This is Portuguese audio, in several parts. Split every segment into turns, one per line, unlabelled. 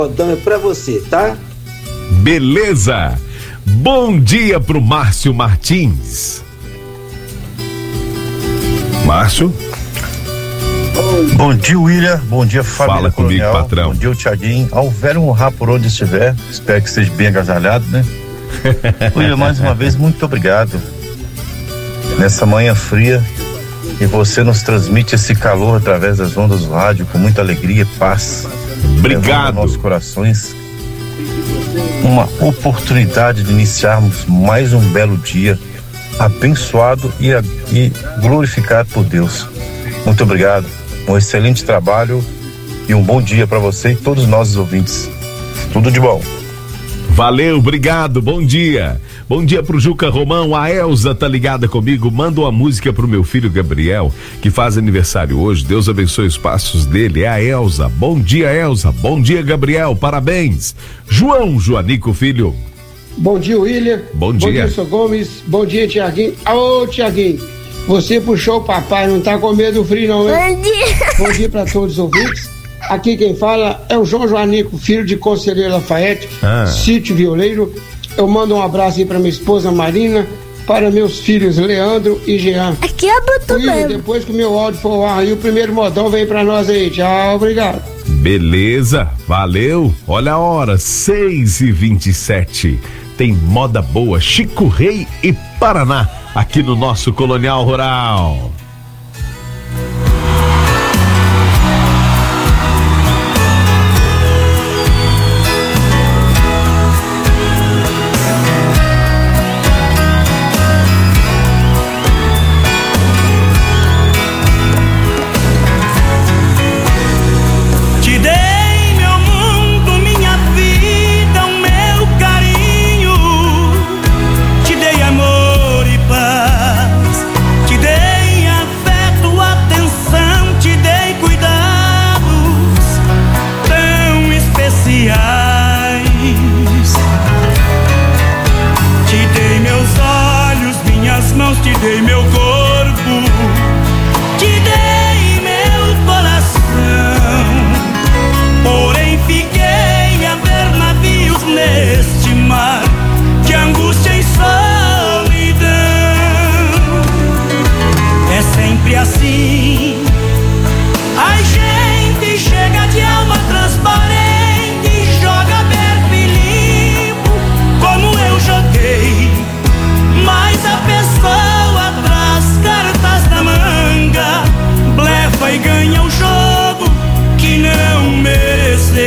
Modão é pra você, tá?
Beleza. Bom dia pro Márcio Martins. Márcio?
Bom dia, William. Bom dia, família.
Fala comigo,
Colonial.
patrão.
Bom dia, o Thiaguinho. Ao velho honrar por onde estiver. Espero que esteja bem agasalhado, né? William, mais uma vez, muito obrigado. Nessa manhã fria, e você nos transmite esse calor através das ondas do rádio com muita alegria e paz.
Obrigado.
Nossos corações. Uma oportunidade de iniciarmos mais um belo dia, abençoado e glorificado por Deus. Muito obrigado. Um excelente trabalho e um bom dia para você e todos nós os ouvintes. Tudo de bom.
Valeu, obrigado, bom dia. Bom dia pro Juca Romão, a Elza tá ligada comigo, manda uma música pro meu filho Gabriel, que faz aniversário hoje, Deus abençoe os passos dele, é a Elza. Bom dia, Elza, bom dia, Gabriel, parabéns. João Joanico Filho.
Bom dia, William.
Bom dia.
Bom dia, Sr. Gomes. Bom dia, Tiaguinho. Ô, Tiaguinho, você puxou o papai, não tá com medo do frio não, hein?
Bom dia.
Bom dia pra todos os ouvintes. Aqui quem fala é o João Joanico, filho de Conselheiro Lafayette, Sítio Violeiro. Eu mando um abraço aí pra minha esposa Marina, para meus filhos Leandro e Jean.
Aqui é Botucatu.
Depois que o meu áudio for ao ar aí, o primeiro modão vem pra nós aí. Tchau, obrigado.
Beleza, valeu. Olha a hora, 6h27. Tem moda boa, Chico Rei e Paraná, aqui no nosso Colonial Rural.
Te dei meu corpo, te dei meu coração, porém fiquei a ver navios neste mar de angústia e solidão. É sempre assim, a gente chega de alma transparente e joga aberto e limpo, como eu joguei, mas a pessoa cartas na manga, blefa e ganha o jogo que não mereceu.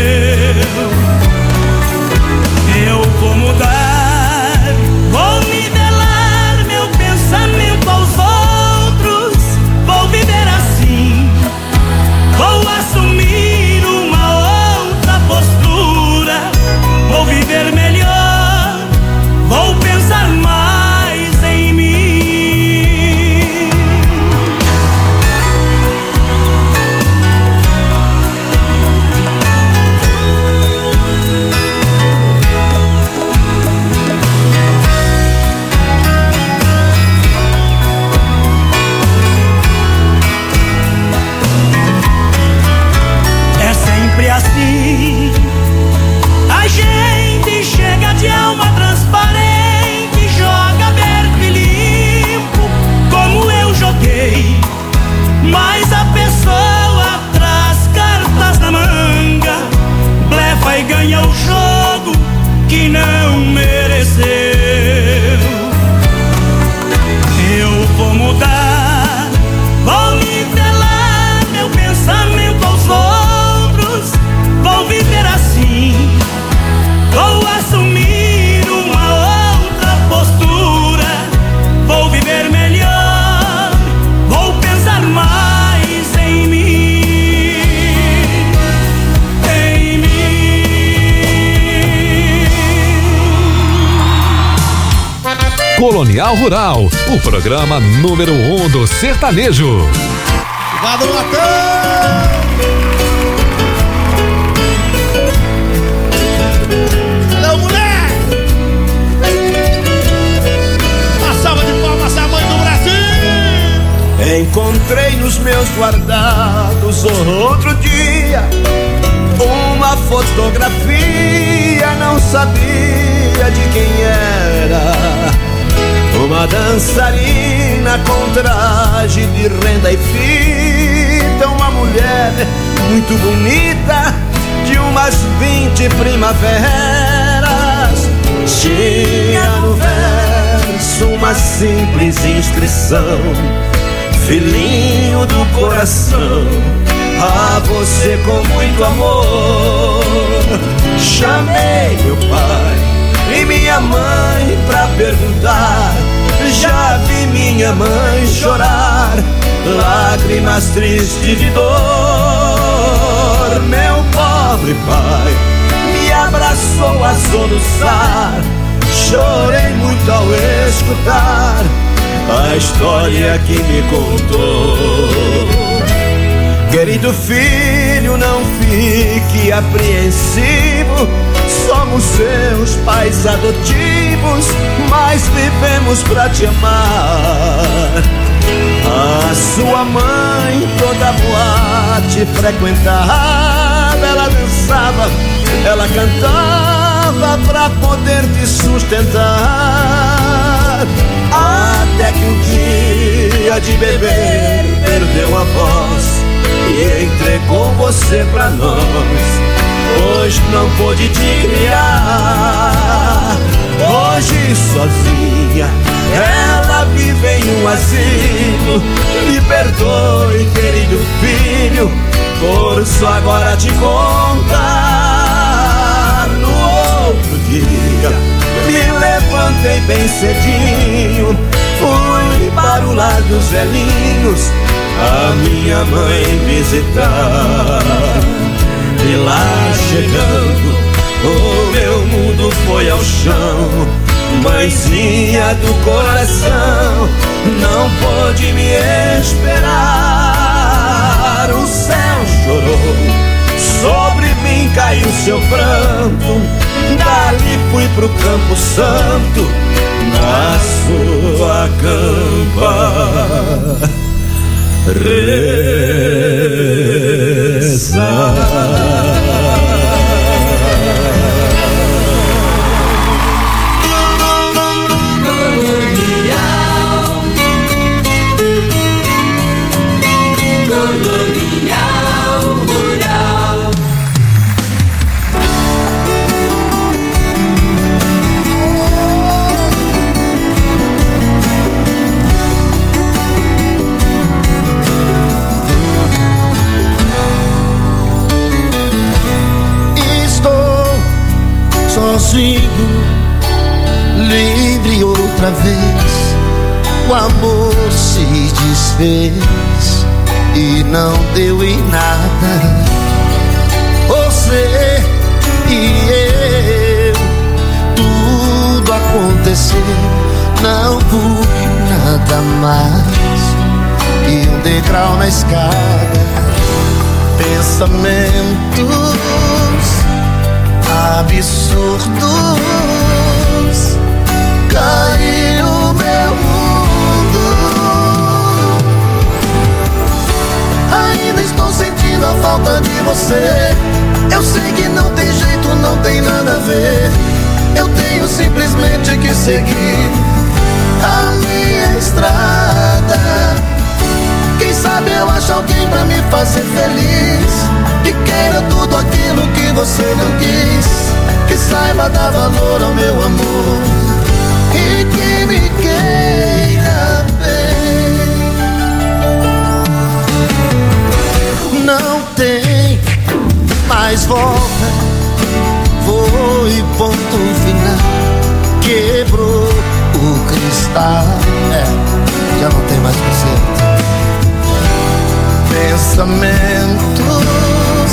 Eu vou mudar, vou nivelar meu pensamento aos outros, vou viver assim, vou assumir uma outra postura, vou viver melhor, vou pensar mais em mim. Assim, a gente chega de alma transparente, joga aberto e limpo, como eu joguei, mas a pessoa traz cartas na manga, blefa e ganha o jogo que não mereceu. Eu vou mudar, vou nivelar meu pensamento aos outros, vou viver assim, vou assumir uma outra postura, vou viver melhor, vou pensar mais em mim, em mim.
Colonial Rural, o programa número 1 do sertanejo.
Obrigado, Natan!
Encontrei nos meus guardados outro dia uma
fotografia, não sabia de quem era. Uma dançarina com traje de renda e fita, uma mulher muito bonita, de umas 20 primaveras. Tinha no verso uma simples inscrição: filhinho do coração, a você com muito amor. Chamei meu pai e minha mãe pra perguntar, já vi minha mãe chorar, lágrimas tristes de dor. Meu pobre pai me abraçou a soluçar, chorei muito ao escutar a história que me contou. Querido filho, não fique apreensivo, somos seus pais adotivos, mas vivemos pra te amar. A sua mãe toda boate frequentava, ela dançava, ela cantava pra poder te sustentar. Até que um dia de beber perdeu a voz e entregou você pra nós, pois não pôde te criar. Hoje sozinha ela vive em um asilo. Me perdoe, querido filho, por só agora te contar. No outro dia me levantei bem cedinho, fui para o lar dos velhinhos a minha mãe visitar. E lá chegando, o meu mundo foi ao chão. Mãezinha do coração, não pôde me esperar. O céu chorou, sobre mim caiu seu pranto. Dali fui pro Campo Santo, na sua campa rezar.
Sozinho, livre outra vez, o amor se desfez e não deu em nada. Você e eu, tudo aconteceu, não fui nada mais que um degrau na escada. Pensamentos absurdos, caiu meu mundo. Ainda estou sentindo a falta de você. Eu sei que não tem jeito, não tem nada a ver. Eu tenho simplesmente que seguir a minha estrada. Quem sabe eu acho alguém pra me fazer feliz, que queira tudo aquilo que você não quis, que saiba dar valor ao meu amor e que me queira bem. Não tem mais volta, foi ponto final, quebrou o cristal, já não tem mais conserto. Pensamentos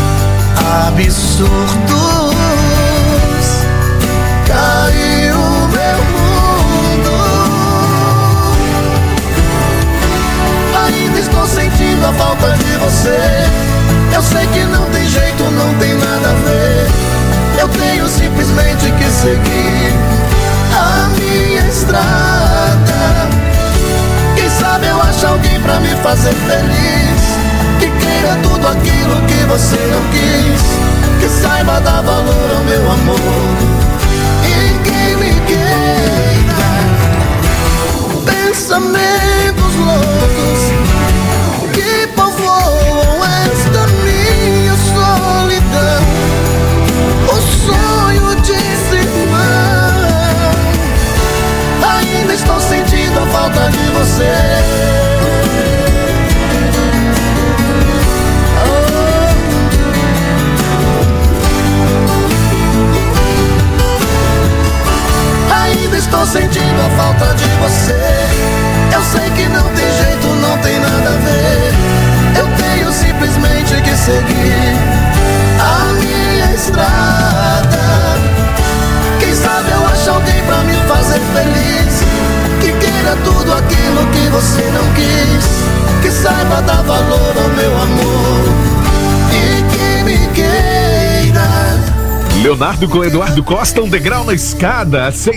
absurdos, caiu meu mundo. Ainda estou sentindo a falta de você. Eu sei que não tem jeito, não tem nada a ver. Eu tenho simplesmente que seguir a minha estrada. Quem sabe eu acho alguém pra me fazer feliz, que queira tudo aquilo que você não quis, que saiba dar valor ao meu amor. E quem me queira, pensamentos loucos que povoam esta minha solidão, o sonho de ser irmão. Ainda estou sentindo a falta de você. Estou sentindo a falta de você. Eu sei que não tem jeito, não tem nada a ver. Eu tenho simplesmente que seguir a minha estrada. Quem sabe eu acho alguém pra me fazer feliz, que queira tudo aquilo que você não quis, que saiba dar valor ao meu amor e que me queira.
Leonardo com Eduardo Costa, um degrau na escada, às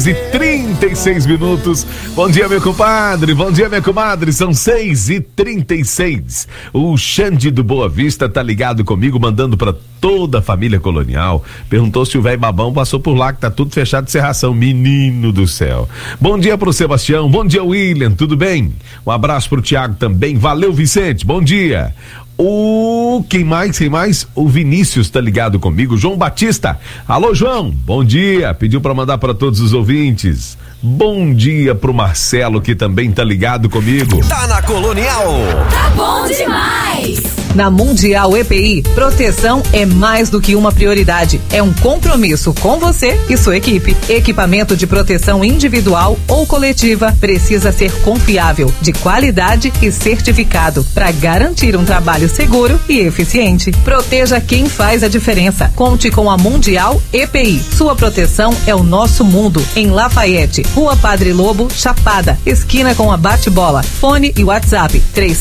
6h36. Bom dia, meu compadre, bom dia, minha comadre, são 6h36. O Xande do Boa Vista tá ligado comigo, mandando pra toda a família Colonial. Perguntou se o velho babão passou por lá, que tá tudo fechado de serração, menino do céu. Bom dia pro Sebastião, bom dia, William, tudo bem? Um abraço pro Tiago também, valeu, Vicente, bom dia. Quem mais? O Vinícius tá ligado comigo, João Batista. Alô, João, bom dia, pediu pra mandar pra todos os ouvintes. Bom dia pro Marcelo, que também tá ligado comigo.
Tá na Colonial.
Tá bom demais.
Na Mundial EPI, proteção é mais do que uma prioridade. É um compromisso com você e sua equipe. Equipamento de proteção individual ou coletiva precisa ser confiável, de qualidade e certificado para garantir um trabalho seguro e eficiente. Proteja quem faz a diferença. Conte com a Mundial EPI. Sua proteção é o nosso mundo. Em Lafayette, Rua Padre Lobo, Chapada, esquina com a Bate-Bola. Fone e WhatsApp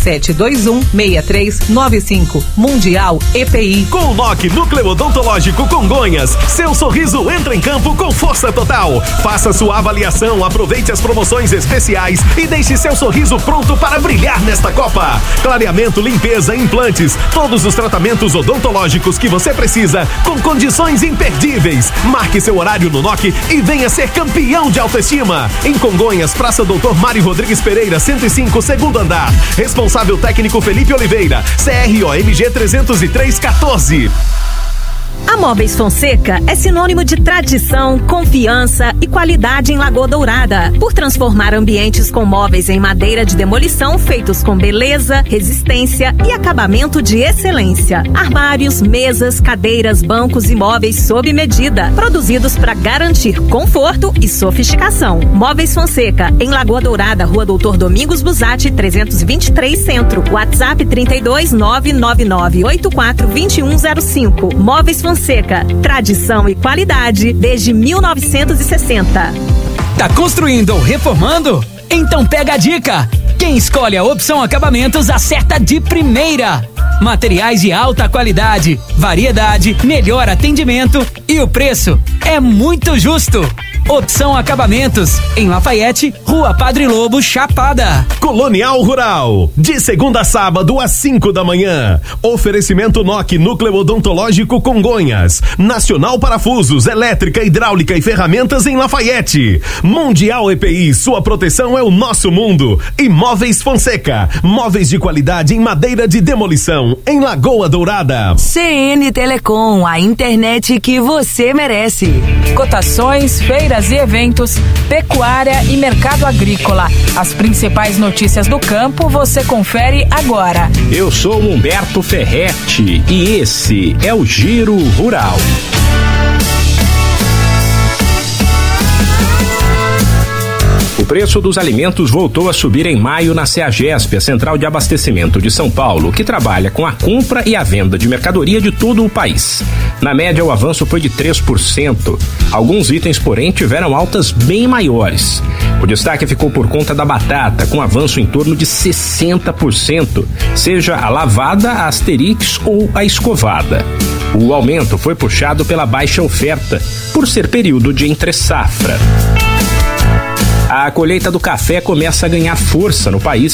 3721-6395. Mundial EPI.
Com o NOC Núcleo Odontológico Congonhas, seu sorriso entra em campo com força total. Faça sua avaliação, aproveite as promoções especiais e deixe seu sorriso pronto para brilhar nesta Copa. Clareamento, limpeza, implantes, todos os tratamentos odontológicos que você precisa com condições imperdíveis. Marque seu horário no NOC e venha ser campeão de autoestima. Em Congonhas, Praça Doutor Mário Rodrigues Pereira, 105, segundo andar. Responsável técnico Felipe Oliveira, CROMG 30314.
A Móveis Fonseca é sinônimo de tradição, confiança e qualidade em Lagoa Dourada. Por transformar ambientes com móveis em madeira de demolição feitos com beleza, resistência e acabamento de excelência. Armários, mesas, cadeiras, bancos e móveis sob medida, produzidos para garantir conforto e sofisticação. Móveis Fonseca, em Lagoa Dourada, Rua Doutor Domingos Busatti, 323 Centro. WhatsApp 32999842105. Móveis Fonseca, tradição e qualidade desde 1960.
Tá construindo ou reformando? Então pega a dica! Quem escolhe a Opção Acabamentos acerta de primeira. Materiais de alta qualidade, variedade, melhor atendimento e o preço é muito justo. Opção Acabamentos, em Lafayette, Rua Padre Lobo, Chapada.
Colonial Rural, de segunda a sábado às 5 da manhã. Oferecimento NOC Núcleo Odontológico Congonhas. Nacional Parafusos, Elétrica, Hidráulica e Ferramentas em Lafayette. Mundial EPI, sua proteção é o nosso mundo. E Móveis Fonseca, móveis de qualidade em madeira de demolição, em Lagoa Dourada.
CN Telecom, a internet que você merece.
Cotações, feiras e eventos, pecuária e mercado agrícola. As principais notícias do campo você confere agora.
Eu sou Humberto Ferretti e esse é o Giro Rural. O preço dos alimentos voltou a subir em maio na CEAGESP, a Central de Abastecimento de São Paulo, que trabalha com a compra e a venda de mercadoria de todo o país. Na média, o avanço foi de 3%. Alguns itens, porém, tiveram altas bem maiores. O destaque ficou por conta da batata, com avanço em torno de 60%, seja a lavada, a asterix ou a escovada. O aumento foi puxado pela baixa oferta, por ser período de entre-safra. A colheita do café começa a ganhar força no país.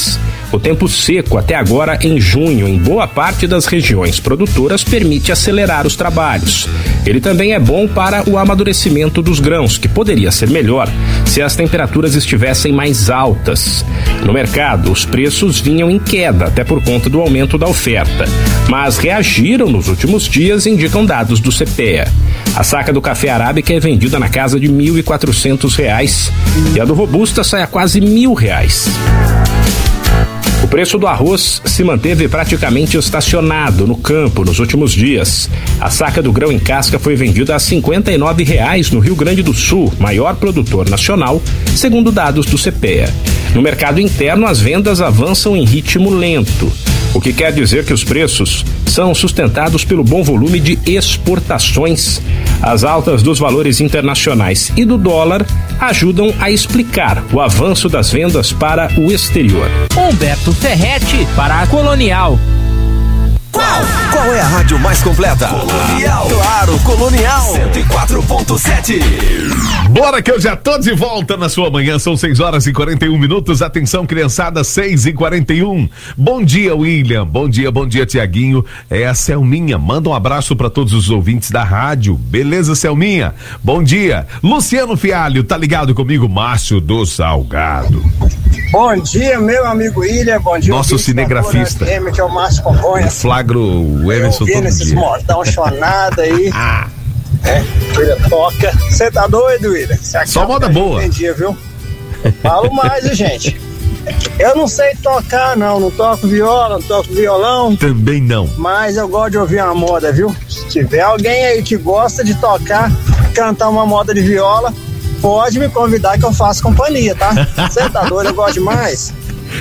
O tempo seco até agora em junho em boa parte das regiões produtoras permite acelerar os trabalhos. Ele também é bom para o amadurecimento dos grãos, que poderia ser melhor se as temperaturas estivessem mais altas. No mercado, os preços vinham em queda, até por conta do aumento da oferta, mas reagiram nos últimos dias, indicam dados do CPEA. A saca do café arábica é vendida na casa de R$ 1.400 e a do robusta sai a quase R$ 1.000. O preço do arroz se manteve praticamente estacionado no campo nos últimos dias. A saca do grão em casca foi vendida a R$ 59,00 no Rio Grande do Sul, maior produtor nacional, segundo dados do CPEA. No mercado interno, as vendas avançam em ritmo lento, o que quer dizer que os preços são sustentados pelo bom volume de exportações. As altas dos valores internacionais e do dólar ajudam a explicar o avanço das vendas para o exterior.
Humberto Ferretti para a Colonial.
Qual é a rádio mais completa? Colonial. Claro, Colonial 104.7.
Bora que eu já tô de volta na sua manhã, são 6h41. Atenção, criançada, 6h41. Bom dia, William. Bom dia, Tiaguinho. É a Selminha. Manda um abraço para todos os ouvintes da rádio. Beleza, Selminha? Bom dia. Luciano Fialho, tá ligado comigo? Márcio do Salgado.
Bom dia, meu amigo William. Bom dia,
nosso cinegrafista.
Que é o Márcio Congonhas.
Flagro o Emerson todo
esses
dia.
Modão chonado aí. William toca. Você tá doido, William?
Só moda boa.
Entendi, viu? Falo mais, gente. Eu não sei tocar, não toco viola, não toco violão.
Também não.
Mas eu gosto de ouvir uma moda, viu? Se tiver alguém aí que gosta de tocar, cantar uma moda de viola, pode me convidar que eu faço companhia, tá? Você tá doido, eu gosto demais.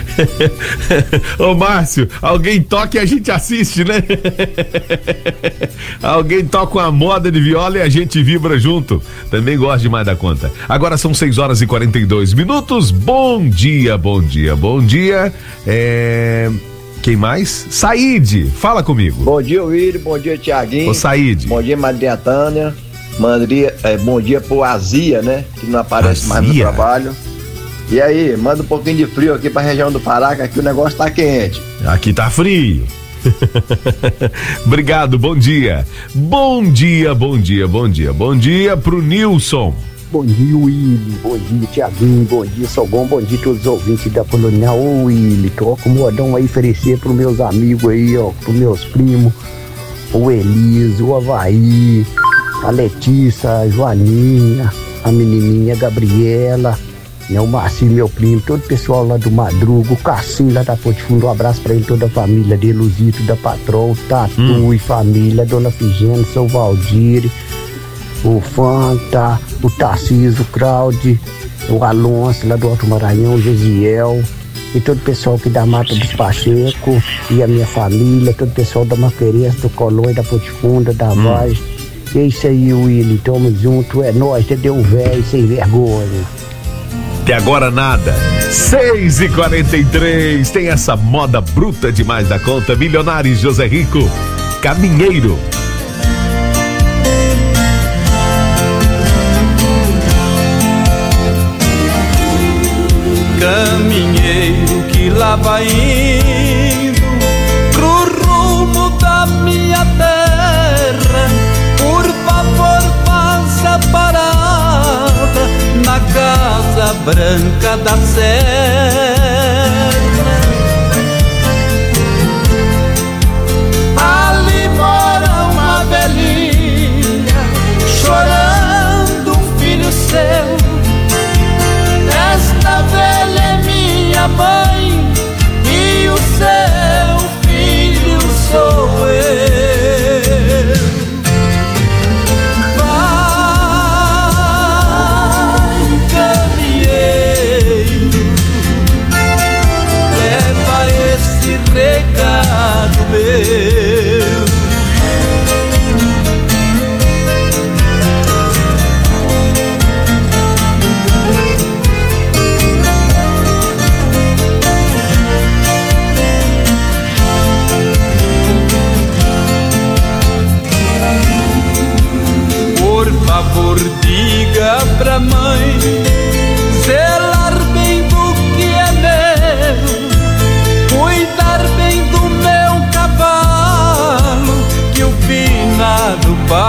Ô Márcio, alguém toca e a gente assiste, né? Alguém toca uma moda de viola e a gente vibra junto. Também gosto demais da conta. Agora são 6h42. Bom dia. Quem mais? Saíde, fala comigo.
Bom dia, Willi. Bom dia, Tiaguinho.
Ô Saíde.
Bom dia, Maria Tânia. Bom dia pro Azia, né? Que não aparece mais no trabalho. E aí, manda um pouquinho de frio aqui pra região do Pará, que aqui o negócio tá quente.
Aqui tá frio. Obrigado, bom dia. Bom dia pro Nilson.
Bom dia, Willi. Bom dia, Tiaguinho. Bom dia, Sogão. Bom dia a todos os ouvintes da Colonial. Ô, Willi, toca o modão aí, oferecer pros meus amigos aí, ó, pros meus primos, o Eliso, o Avaí, a Letícia, a Joaninha, a menininha Gabriela, né, o Marcinho, meu primo, todo o pessoal lá do Madruga, o Cassinho lá da Ponte Fundo, um abraço pra ele, toda a família dele, o Zito da Patrol, Tatu e família, Dona Figênia, seu Valdir, o Fanta, o Tarcísio, o Claude, o Alonso lá do Alto Maranhão, o Gesiel, e todo o pessoal aqui da Mata dos Pacheco, e a minha família, todo o pessoal da Maquerense, do Colônia, da Ponte Funda, da Vaz. É isso aí, Willi, tamo junto, é nóis, entendeu, velho, sem vergonha.
Até agora nada. 6h43, tem essa moda bruta demais da conta. Milionários, José Rico, Caminheiro.
Caminheiro que lá vai indo pro rumo da minha terra, por favor faça parada na Casa Branca da Serra. Ali mora uma velhinha chorando um filho seu. Esta velha é minha mãe e o seu filho sou eu. Recado meu. Por favor, diga pra mãe zelar bem do que é meu.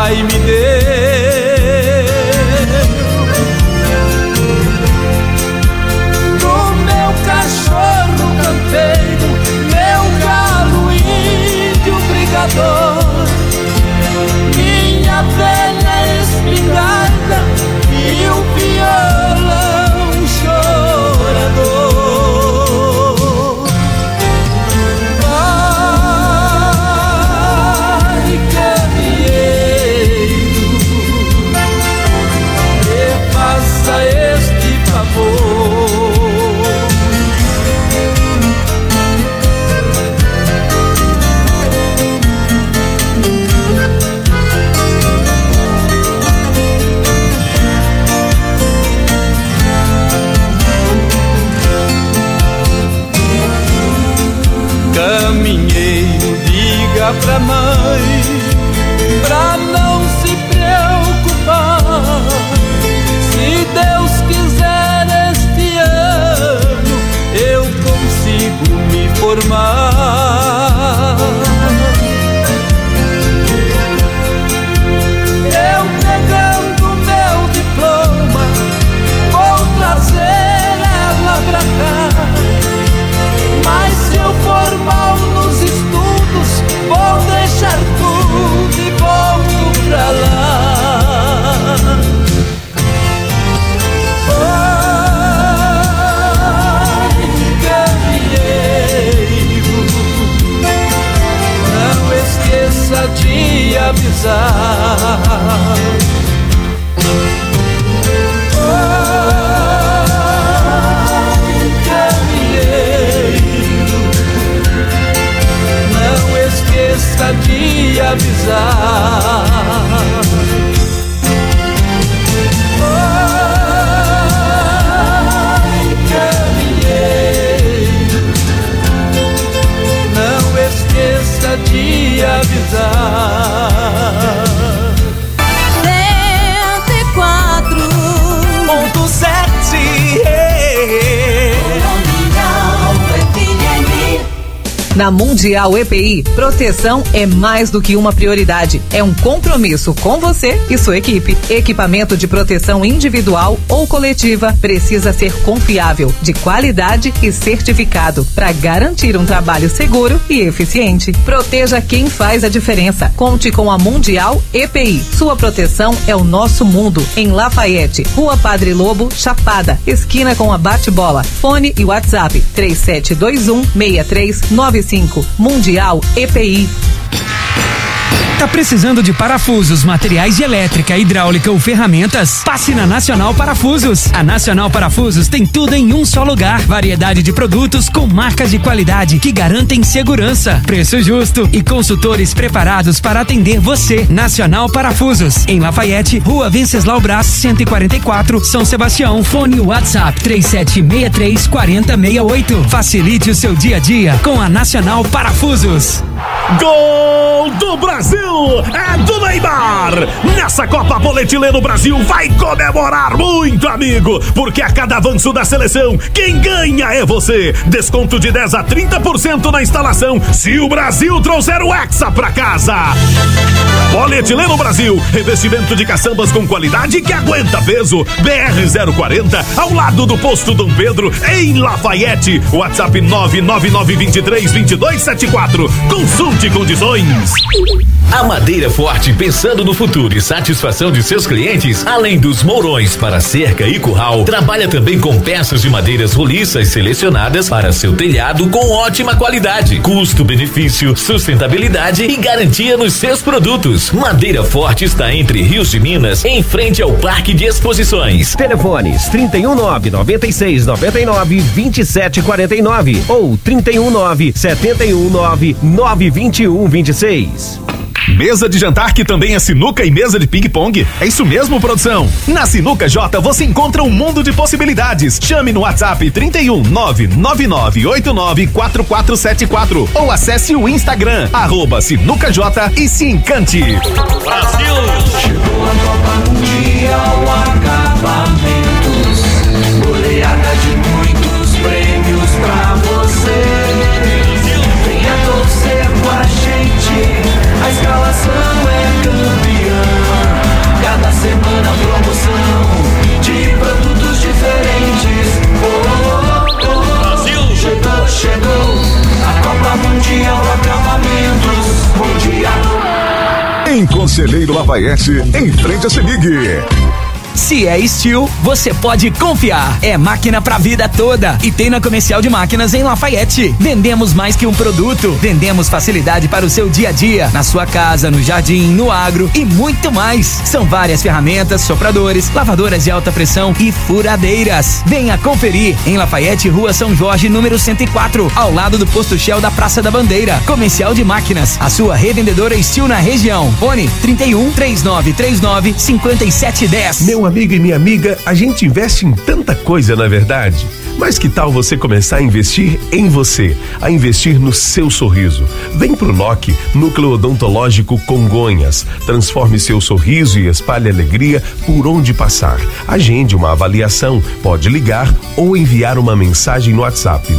Pai me deu. Do meu cachorro campeiro, meu galo índio brigador, minha velha espingarda e o violão chorador. Este favor, caminheiro, diga pra mãe pra não se preocupar. Se Deus quiser, este ano eu consigo me formar. Eu pegando meu diploma vou trazer ela pra cá. Mas se eu for mal nos estudos, vou deixar tudo e volto pra lá. Não esqueça de avisar. Não esqueça de avisar. De avisar.
104.7 Na Mundial EPI, proteção é mais do que uma prioridade. É um compromisso com você e sua equipe. Equipamento de proteção individual ou coletiva precisa ser confiável, de qualidade e certificado para garantir um trabalho seguro e eficiente. Proteja quem faz a diferença. Conte com a Mundial EPI. Sua proteção é o nosso mundo. Em Lafayette, Rua Padre Lobo, Chapada, esquina com a Bate-Bola. Fone e WhatsApp 3721-6395. Mundial EPI.
Tá precisando de parafusos, materiais de elétrica, hidráulica ou ferramentas? Passe na Nacional Parafusos. A Nacional Parafusos tem tudo em um só lugar. Variedade de produtos com marcas de qualidade que garantem segurança, preço justo e consultores preparados para atender você. Nacional Parafusos, em Lafayette, Rua Venceslau Brás, 144, São Sebastião. Fone WhatsApp 3763-4068. Facilite o seu dia a dia com a Nacional Parafusos.
Gol do Brasil! É do Neymar! Nessa Copa Polietileno Brasil vai comemorar muito, amigo, porque a cada avanço da seleção, quem ganha é você. Desconto de 10 a 30% na instalação se o Brasil trouxer o Hexa pra casa. Polietileno Brasil, revestimento de caçambas com qualidade que aguenta peso. BR 040, ao lado do posto Dom Pedro, em Lafayette. WhatsApp 999232274. Consulte condições.
A Madeira Forte, pensando no futuro e satisfação de seus clientes, além dos mourões para cerca e curral, trabalha também com peças de madeiras roliças selecionadas para seu telhado com ótima qualidade, custo-benefício, sustentabilidade e garantia nos seus produtos. Madeira Forte está entre Rios de Minas, em frente ao Parque de Exposições.
Telefones 319-9699-2749 ou 319-719-92126.
Mesa de jantar que também é sinuca e mesa de ping-pong? É isso mesmo, produção? Na Sinuca J você encontra um mundo de possibilidades. Chame no WhatsApp 31999894474 ou acesse o Instagram @SinucaJ e se encante.
Brasil! Chegou a Copa Mundial Acabamentos, goleada de muitos prêmios pra você. Venha torcer com a gente, a escalação é campeã.
Conselheiro Lafayette, em frente a Semig.
Se é Steel, você pode confiar. É máquina pra vida toda. E tem na Comercial de Máquinas em Lafayette. Vendemos mais que um produto. Vendemos facilidade para o seu dia a dia. Na sua casa, no jardim, no agro e muito mais. São várias ferramentas, sopradores, lavadoras de alta pressão e furadeiras. Venha conferir em Lafayette, Rua São Jorge, número 104, ao lado do posto Shell da Praça da Bandeira. Comercial de Máquinas, a sua revendedora Steel na região. Fone 31 3939 5710.
Meu amigo e minha amiga, a gente investe em tanta coisa, na verdade. Mas que tal você começar a investir em você, a investir no seu sorriso? Vem pro NOC, Núcleo Odontológico Congonhas. Transforme seu sorriso e espalhe alegria por onde passar. Agende uma avaliação, pode ligar ou enviar uma mensagem no WhatsApp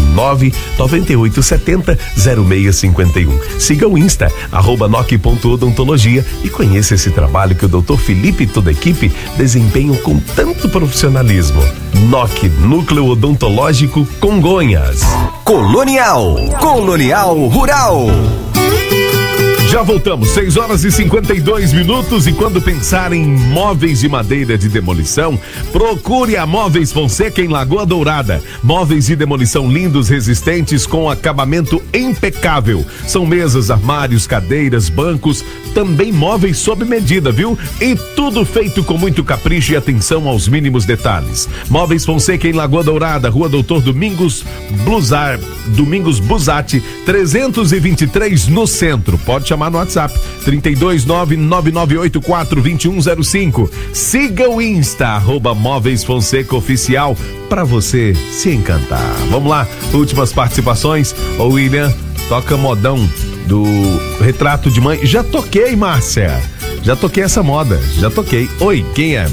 99870-0651. Siga o Insta, @NOC.odontologia e conheça esse trabalho que o Dr. Felipe e toda a equipe desempenham com tanto profissionalismo. NOC, Núcleo Odontológico Congonhas.
Colonial Rural.
Já voltamos, 6h52 e quando pensar em móveis de madeira de demolição, procure a Móveis Fonseca em Lagoa Dourada. Móveis de demolição lindos, resistentes, com acabamento impecável. São mesas, armários, cadeiras, bancos, também móveis sob medida, viu? E tudo feito com muito capricho e atenção aos mínimos detalhes. Móveis Fonseca em Lagoa Dourada, Rua Doutor Domingos Busatti, 323 no centro. Pode chamar no WhatsApp 32999842105. Siga o Insta @Móveis Fonseca Oficial para você se encantar. Vamos lá, últimas participações. Ô William, toca modão do Retrato de Mãe. Já toquei, Márcia. Já toquei essa moda. Já toquei. Oi, quem é?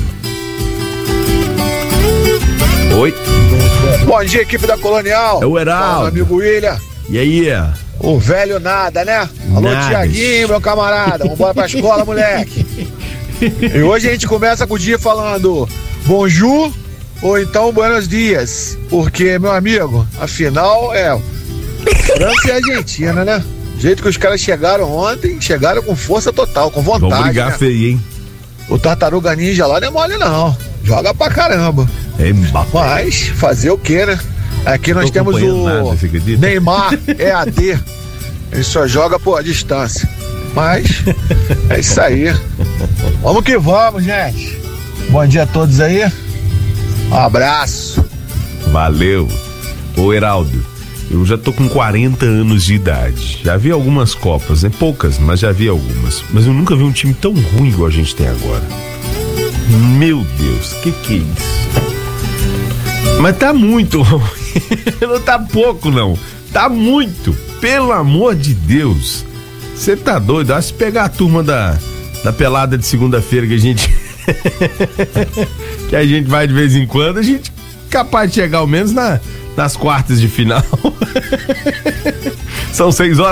Oi.
Bom dia, equipe da Colonial.
É o Heraldo.
Fala, amigo William.
E aí?
O velho nada, né? Alô, Tiaguinho, meu camarada. Vambora pra escola, moleque. E hoje a gente começa com o dia falando bonjour ou então buenos dias. Porque, meu amigo, afinal é França e Argentina, né? Do jeito que os caras chegaram ontem, chegaram com força total, com vontade.
Vamos brigar, né? Feio, hein?
O Tartaruga Ninja lá não é mole, não. Joga pra caramba. Mas fazer o quê, né? Aqui nós temos o Neymar EAD. Ele só joga por distância. Mas é isso aí. Vamos que vamos, gente. Bom dia a todos aí. Um abraço.
Valeu. Ô Heraldo, eu já tô com 40 anos de idade. Já vi algumas Copas, né? Poucas, mas já vi algumas. Mas eu nunca vi um time tão ruim igual a gente tem agora. Meu Deus, que é isso? Mas tá muito ruim. Não tá pouco, não. Tá muito. Pelo amor de Deus. Você tá doido? Acho que pegar a turma da pelada de segunda-feira que a gente que a gente vai de vez em quando, a gente é capaz de chegar ao menos nas quartas de final. São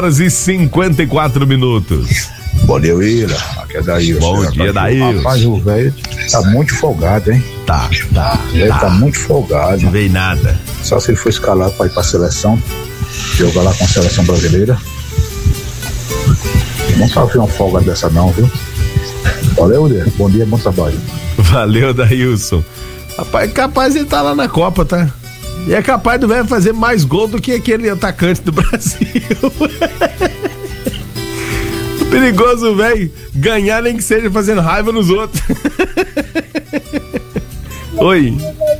6h54.
Bom dia, William. Aqui é Daílson.
Bom dia, Daílson.
Rapaz, o velho tá muito folgado, hein?
Tá.
Ele tá muito folgado.
Não veio nada.
Só se ele for escalado pra ir pra seleção, jogar lá com a seleção brasileira. Não tá vendo uma folga dessa não, viu? Valeu, William. Bom dia, bom trabalho.
Valeu, Daílson. Rapaz, capaz ele tá lá na Copa, tá? E é capaz do velho fazer mais gol do que aquele atacante do Brasil. Perigoso, velho, ganhar nem que seja fazendo raiva nos outros. Oi.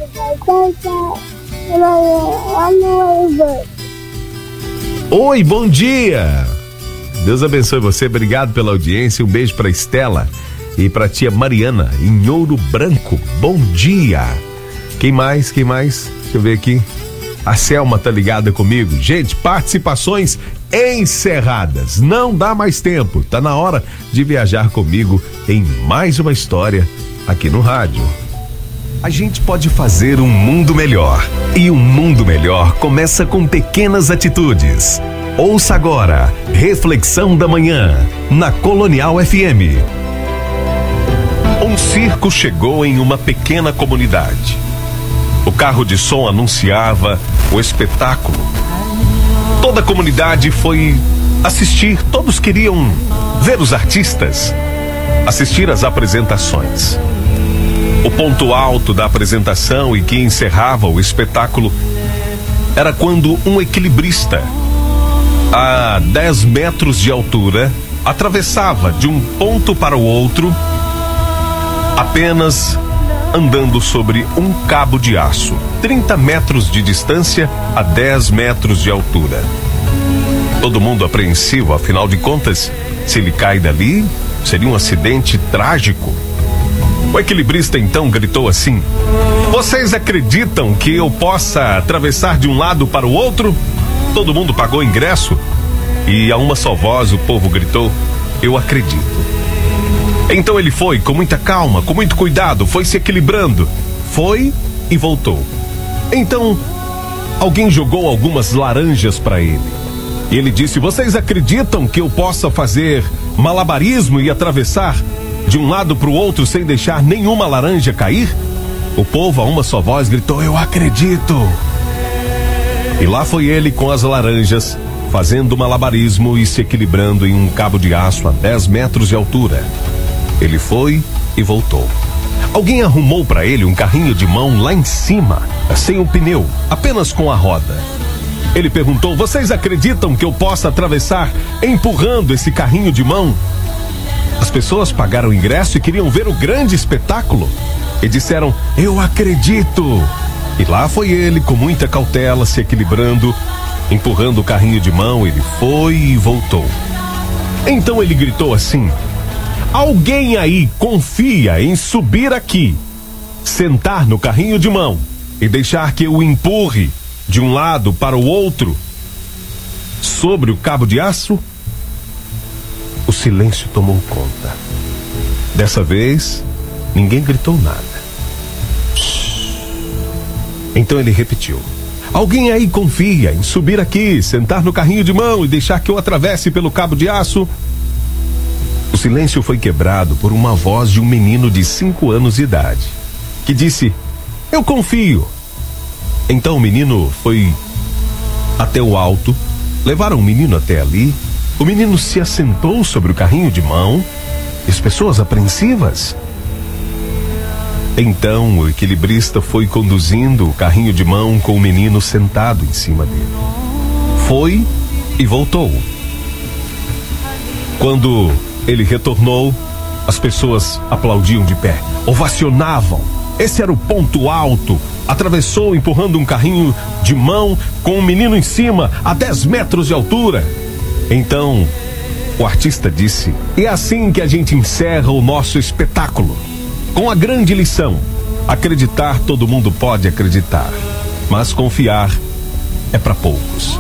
Oi, bom dia. Deus abençoe você, obrigado pela audiência. Um beijo pra Estela e pra tia Mariana em Ouro Branco. Bom dia. Quem mais? Deixa eu ver aqui. A Selma tá ligada comigo. Gente, participações encerradas. Não dá mais tempo. Tá na hora de viajar comigo em mais uma história aqui no rádio. A gente pode fazer um mundo melhor. E um mundo melhor começa com pequenas atitudes. Ouça agora, Reflexão da Manhã, na Colonial FM. Um circo chegou em uma pequena comunidade. O carro de som anunciava o espetáculo. Toda a comunidade foi assistir, todos queriam ver os artistas. assistir às apresentações. O ponto alto da apresentação e que encerrava o espetáculo era quando um equilibrista, a 10 metros de altura, atravessava de um ponto para o outro, apenas andando sobre um cabo de aço, 30 metros de distância a 10 metros de altura. Todo mundo apreensivo, afinal de contas, se ele cai dali, seria um acidente trágico. O equilibrista então gritou assim: vocês acreditam que eu possa atravessar de um lado para o outro? Todo mundo pagou ingresso e a uma só voz o povo gritou: eu acredito. Então ele foi com muita calma, com muito cuidado, foi se equilibrando, foi e voltou. Então alguém jogou algumas laranjas para ele. E ele disse: vocês acreditam que eu possa fazer malabarismo e atravessar de um lado para o outro sem deixar nenhuma laranja cair? O povo, a uma só voz, gritou: eu acredito. E lá foi ele com as laranjas, fazendo malabarismo e se equilibrando em um cabo de aço a 10 metros de altura. Ele foi e voltou. Alguém arrumou para ele um carrinho de mão lá em cima, sem o pneu, apenas com a roda. Ele perguntou: vocês acreditam que eu possa atravessar empurrando esse carrinho de mão? As pessoas pagaram o ingresso e queriam ver o grande espetáculo e disseram: eu acredito. E lá foi ele com muita cautela, se equilibrando, empurrando o carrinho de mão. Ele foi e voltou. Então ele gritou assim: alguém aí confia em subir aqui, sentar no carrinho de mão e deixar que eu empurre de um lado para o outro sobre o cabo de aço? O silêncio tomou conta. Dessa vez, ninguém gritou nada. Então ele repetiu: alguém aí confia em subir aqui, sentar no carrinho de mão e deixar que eu atravesse pelo cabo de aço? O silêncio foi quebrado por uma voz de um menino de 5 anos de idade, que disse: eu confio. Então o menino foi até o alto, levaram o menino até ali, o menino se assentou sobre o carrinho de mão, e as pessoas apreensivas. Então o equilibrista foi conduzindo o carrinho de mão com o menino sentado em cima dele. Foi e voltou. Quando ele retornou, as pessoas aplaudiam de pé, ovacionavam. Esse era o ponto alto. Atravessou empurrando um carrinho de mão com um menino em cima a 10 metros de altura. Então o artista disse: é assim que a gente encerra o nosso espetáculo, com a grande lição: acreditar todo mundo pode acreditar, mas confiar é para poucos.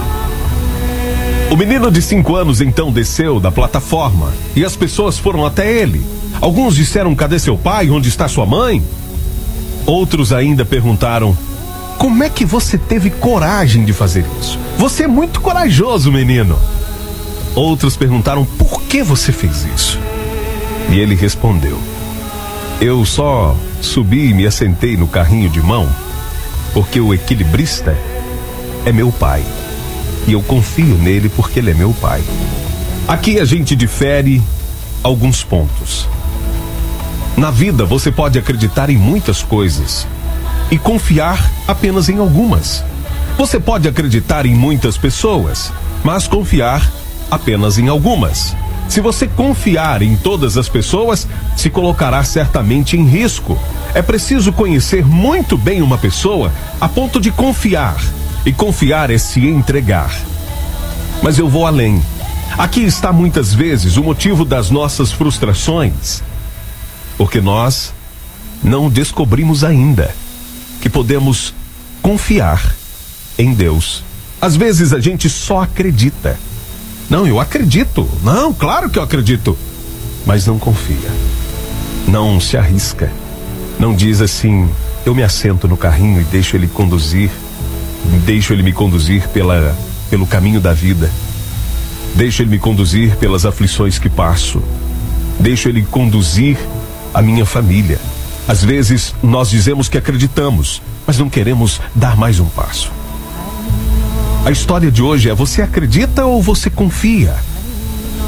O menino de 5 anos então desceu da plataforma e as pessoas foram até ele. Alguns disseram: cadê seu pai? Onde está sua mãe? Outros ainda perguntaram: como é que você teve coragem de fazer isso? Você é muito corajoso, menino. Outros perguntaram: por que você fez isso? E ele respondeu: eu só subi e me assentei no carrinho de mão porque o equilibrista é meu pai. E eu confio nele porque ele é meu pai. Aqui a gente difere alguns pontos. Na vida você pode acreditar em muitas coisas e confiar apenas em algumas. Você pode acreditar em muitas pessoas, mas confiar apenas em algumas. Se você confiar em todas as pessoas, se colocará certamente em risco. É preciso conhecer muito bem uma pessoa a ponto de confiar. E confiar é se entregar. Mas eu vou além. Aqui está muitas vezes o motivo das nossas frustrações. Porque nós não descobrimos ainda que podemos confiar em Deus. Às vezes a gente só acredita. Não, eu acredito. Não, claro que eu acredito. Mas não confia. Não se arrisca. Não diz assim: eu me assento no carrinho e deixo ele conduzir. Deixo ele me conduzir pelo caminho da vida. Deixo ele me conduzir pelas aflições que passo. Deixo ele conduzir a minha família. Às vezes nós dizemos que acreditamos, mas não queremos dar mais um passo. A história de hoje é: você acredita ou você confia?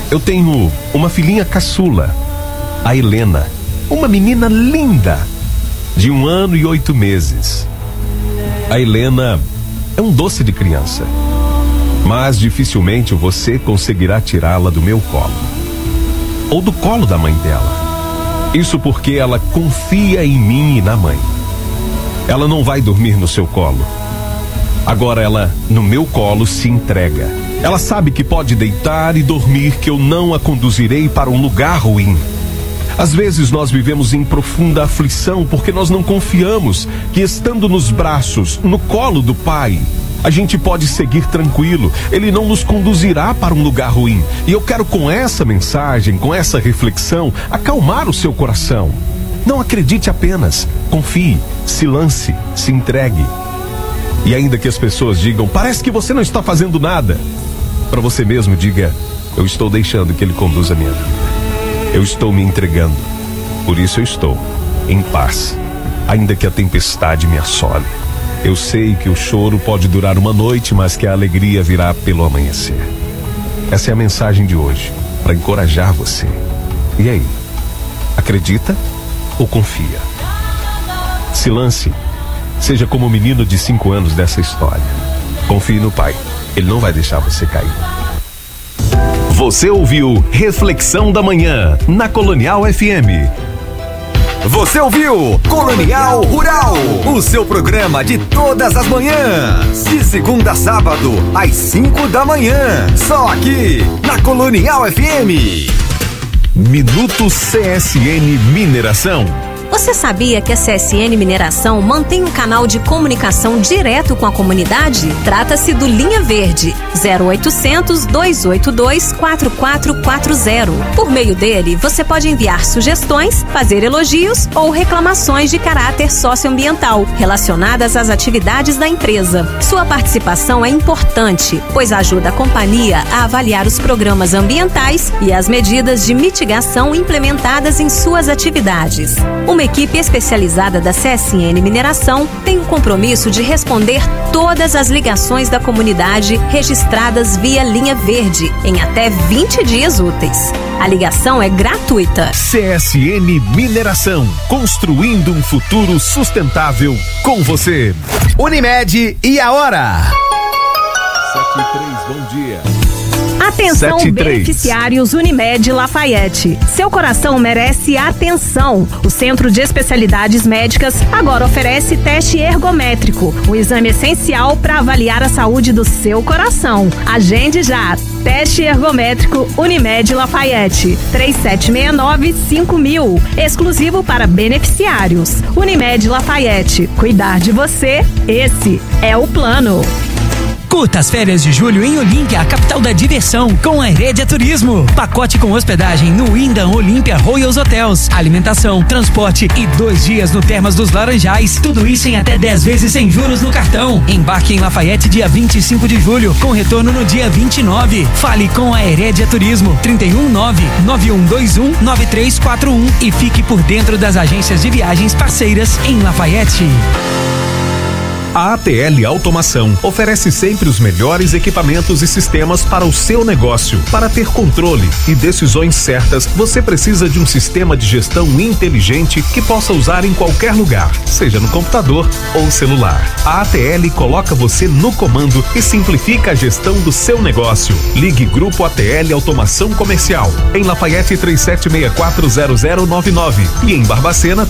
Eu tenho uma filhinha caçula, a Helena, uma menina linda, de 1 ano e 8 meses. A Helena é um doce de criança, mas dificilmente você conseguirá tirá-la do meu colo, ou do colo da mãe dela. Isso porque ela confia em mim e na mãe. Ela não vai dormir no seu colo. Agora ela, no meu colo, se entrega. Ela sabe que pode deitar e dormir, que eu não a conduzirei para um lugar ruim. Às vezes nós vivemos em profunda aflição porque nós não confiamos que, estando nos braços, no colo do Pai, a gente pode seguir tranquilo. Ele não nos conduzirá para um lugar ruim. E eu quero, com essa mensagem, com essa reflexão, acalmar o seu coração. Não acredite apenas, confie, se lance, se entregue. E ainda que as pessoas digam, parece que você não está fazendo nada, para você mesmo diga, eu estou deixando que Ele conduza a minha vida. Eu estou me entregando. Por isso eu estou em paz, ainda que a tempestade me assole. Eu sei que o choro pode durar uma noite, mas que a alegria virá pelo amanhecer. Essa é a mensagem de hoje, para encorajar você. E aí? Acredita ou confia? Se lance. Seja como o menino de 5 anos dessa história. Confie no Pai. Ele não vai deixar você cair.
Você ouviu Reflexão da Manhã, na Colonial FM.
Você ouviu Colonial Rural, o seu programa de todas as manhãs, de segunda a sábado, às 5 da manhã, só aqui, na Colonial FM.
Minuto CSN Mineração.
Você sabia que a CSN Mineração mantém um canal de comunicação direto com a comunidade? Trata-se do Linha Verde, 0800 282 4440. Por meio dele, você pode enviar sugestões, fazer elogios ou reclamações de caráter socioambiental relacionadas às atividades da empresa. Sua participação é importante, pois ajuda a companhia a avaliar os programas ambientais e as medidas de mitigação implementadas em suas atividades. Uma equipe especializada da CSN Mineração tem o compromisso de responder todas as ligações da comunidade registradas via Linha Verde em até 20 dias úteis. A ligação é gratuita.
CSN Mineração, construindo um futuro sustentável com você.
Unimed e a hora?
7h03, bom dia.
Atenção, beneficiários Unimed Lafayette. Seu coração merece atenção. O Centro de Especialidades Médicas agora oferece teste ergométrico, um exame essencial para avaliar a saúde do seu coração. Agende já. Teste ergométrico Unimed Lafayette, 3769-5000. Exclusivo para beneficiários. Unimed Lafayette. Cuidar de você, esse é o plano.
Curta as férias de julho em Olímpia, a capital da diversão, com a Heredia Turismo. Pacote com hospedagem no Wyndham Olímpia Royals Hotels, alimentação, transporte e 2 dias no Termas dos Laranjais. Tudo isso em até 10 vezes sem juros no cartão. Embarque em Lafayette dia 25 de julho, com retorno no dia 29. Fale com a Heredia Turismo, 319-9121-9341 e fique por dentro das agências de viagens parceiras em Lafayette.
A ATL Automação oferece sempre os melhores equipamentos e sistemas para o seu negócio. Para ter controle e decisões certas, você precisa de um sistema de gestão inteligente que possa usar em qualquer lugar, seja no computador ou celular. A ATL coloca você no comando e simplifica a gestão do seu negócio. Ligue Grupo ATL Automação Comercial, em Lafayette 37640099 e em Barbacena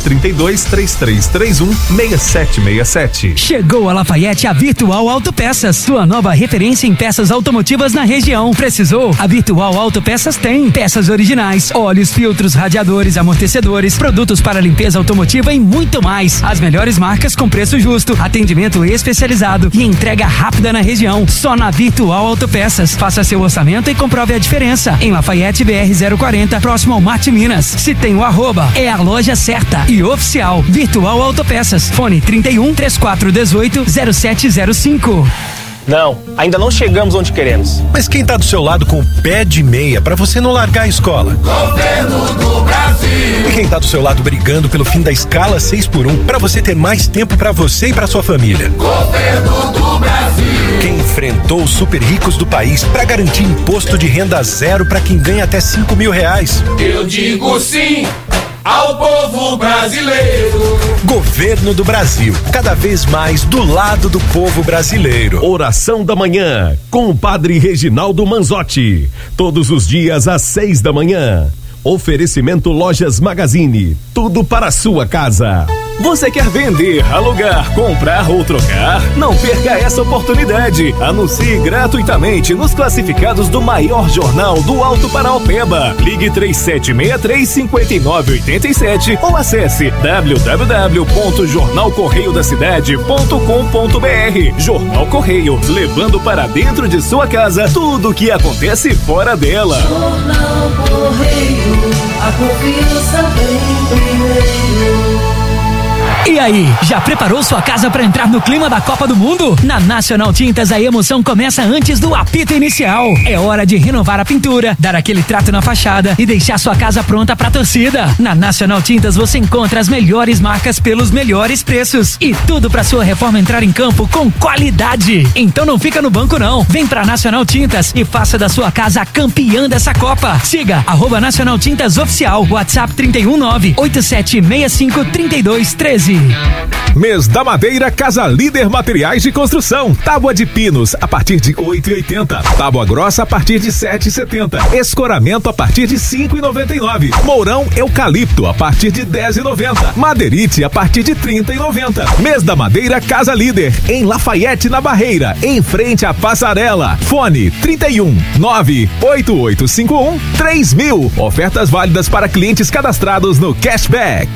3233316767.
Chegou a Lafayette a Virtual Autopeças, sua nova referência em peças automotivas na região. Precisou? A Virtual Autopeças tem peças originais, óleos, filtros, radiadores, amortecedores, produtos para limpeza automotiva e muito mais. As melhores marcas com preço justo, atendimento especializado e entrega rápida na região. Só na Virtual Autopeças. Faça seu orçamento e comprove a diferença. Em Lafayette BR 040, próximo ao Marte Minas. Se tem o arroba, é a loja certa e oficial. Virtual Autopeças. Fone 31 3418 0705.
Não, ainda não chegamos onde queremos.
Mas quem tá do seu lado com o pé de meia pra você não largar a escola?
Governo do Brasil.
E quem tá do seu lado brigando pelo fim da escala 6x1 pra você ter mais tempo pra você e pra sua família?
Governo do Brasil.
Quem enfrentou os super ricos do país pra garantir imposto de renda zero pra quem ganha até R$5.000?
Eu digo sim ao povo brasileiro.
Governo do Brasil, cada vez mais do lado do povo brasileiro.
Oração da manhã, com o Padre Reginaldo Manzotti. Todos os dias às 6 da manhã. Oferecimento Lojas Magazine, tudo para a sua casa.
Você quer vender, alugar, comprar ou trocar? Não perca essa oportunidade. Anuncie gratuitamente nos classificados do maior jornal do Alto Paraopeba. Ligue 3763-5987 ou acesse www.jornalcorreiodacidade.com.br. Jornal Correio, levando para dentro de sua casa tudo o que acontece fora dela.
Jornal Correio, a confiança vem primeiro.
E aí, já preparou sua casa para entrar no clima da Copa do Mundo? Na Nacional Tintas a emoção começa antes do apito inicial. É hora de renovar a pintura, dar aquele trato na fachada e deixar sua casa pronta pra torcida. Na Nacional Tintas você encontra as melhores marcas pelos melhores preços e tudo pra sua reforma entrar em campo com qualidade. Então não fica no banco não. Vem pra Nacional Tintas e faça da sua casa a campeã dessa Copa. Siga @Nacional Tintas Oficial. WhatsApp 319-8765-3213.
Mês da Madeira Casa Líder Materiais de Construção. Tábua de pinos a partir de 8,80. Tábua grossa a partir de 7,70. Escoramento a partir de 5,99. Mourão eucalipto a partir de 10,90. Madeirite a partir de 30,90. Mês da Madeira Casa Líder em Lafayette na Barreira, em frente à passarela. Fone 31-98851-3000. Ofertas válidas para clientes cadastrados no Cashback.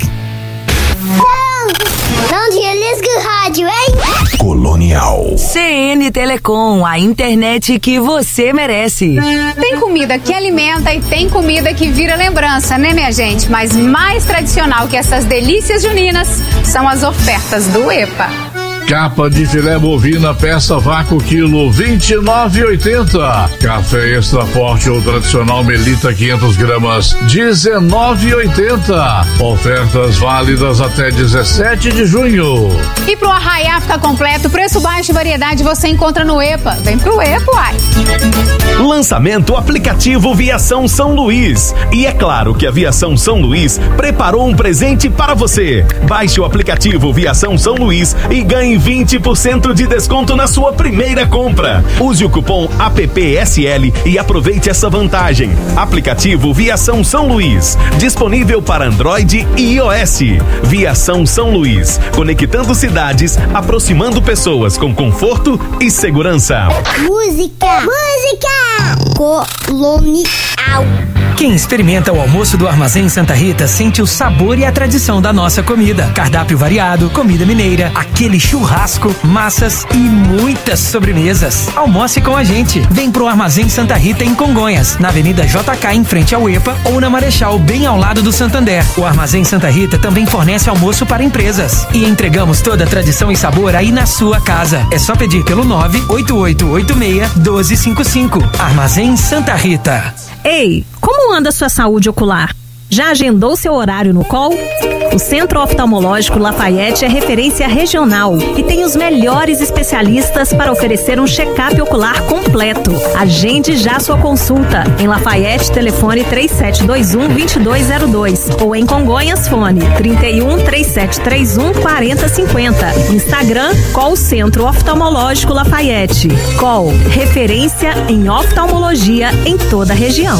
Não desliga o rádio, hein?
Colonial.
CN Telecom, a internet que você merece.
Tem comida que alimenta e tem comida que vira lembrança, né, minha gente? Mas mais tradicional que essas delícias juninas são as ofertas do EPA.
Capa de filé bovina, peça vácuo, quilo 29,80. Café extra forte ou tradicional Melita 500 gramas, 19,80. Ofertas válidas até 17 de junho.
E pro arraiá ficar completo, preço baixo e variedade você encontra no EPA. Vem pro EPA, uai.
Lançamento aplicativo Viação São Luís. E é claro que a Viação São Luís preparou um presente para você. Baixe o aplicativo Viação São Luís e ganhe 20% de desconto na sua primeira compra. Use o cupom APPSL e aproveite essa vantagem. Aplicativo Viação São Luís, disponível para Android e iOS. Viação São Luís, conectando cidades, aproximando pessoas com conforto e segurança.
Música Colonial.
Quem experimenta o almoço do Armazém Santa Rita sente o sabor e a tradição da nossa comida. Cardápio variado, comida mineira, aquele churrasco, massas e muitas sobremesas. Almoce com a gente. Vem pro Armazém Santa Rita em Congonhas, na Avenida JK em frente ao EPA ou na Marechal, bem ao lado do Santander. O Armazém Santa Rita também fornece almoço para empresas. E entregamos toda a tradição e sabor aí na sua casa. É só pedir pelo 98886-1255. Armazém Santa Rita.
Ei, como anda a sua saúde ocular? Já agendou seu horário no COL? O Centro Oftalmológico Lafayette é referência regional e tem os melhores especialistas para oferecer um check-up ocular completo. Agende já sua consulta. Em Lafayette, telefone 3721-2202 ou em Congonhas, fone 31-3731-4050. Instagram, COL Centro Oftalmológico Lafayette. COL, referência em oftalmologia em toda a região.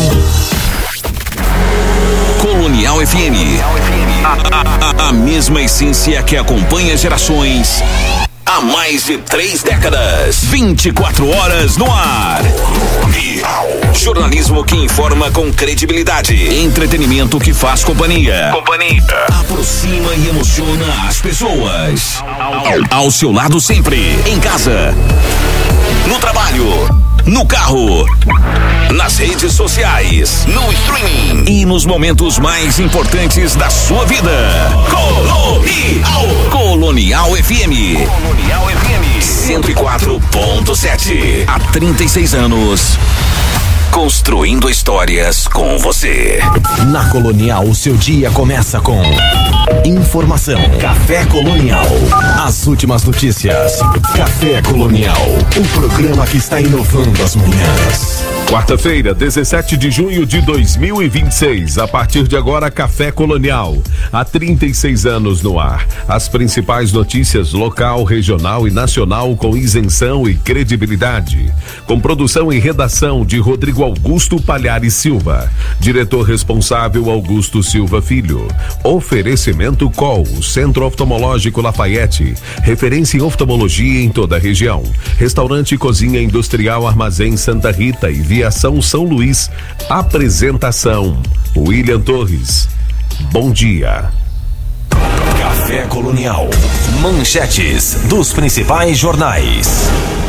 Colonial FM. A mesma essência que acompanha gerações há mais de 3 décadas. 24 horas no ar. Jornalismo que informa com credibilidade. Entretenimento que faz companhia. Aproxima e emociona as pessoas. Ao seu lado sempre. Em casa. No trabalho. No carro, nas redes sociais, no streaming e nos momentos mais importantes da sua vida. Colonial FM. 104.7. Há 36 anos. Construindo histórias com você. Na Colonial, o seu dia começa com informação. Café Colonial. As últimas notícias. Café Colonial. O programa que está inovando as manhãs.
Quarta-feira, 17 de junho de 2026. A partir de agora, Café Colonial. Há 36 anos no ar. As principais notícias local, regional e nacional com isenção e credibilidade. Com produção e redação de Rodrigo Augusto Palhares Silva. Diretor responsável Augusto Silva Filho. Oferecimento COL, Centro Oftalmológico Lafayette. Referência em oftalmologia em toda a região. Restaurante e Cozinha Industrial Armazém Santa Rita e Viação São Luís. Apresentação: William Torres. Bom dia.
Café Colonial. Manchetes dos principais jornais.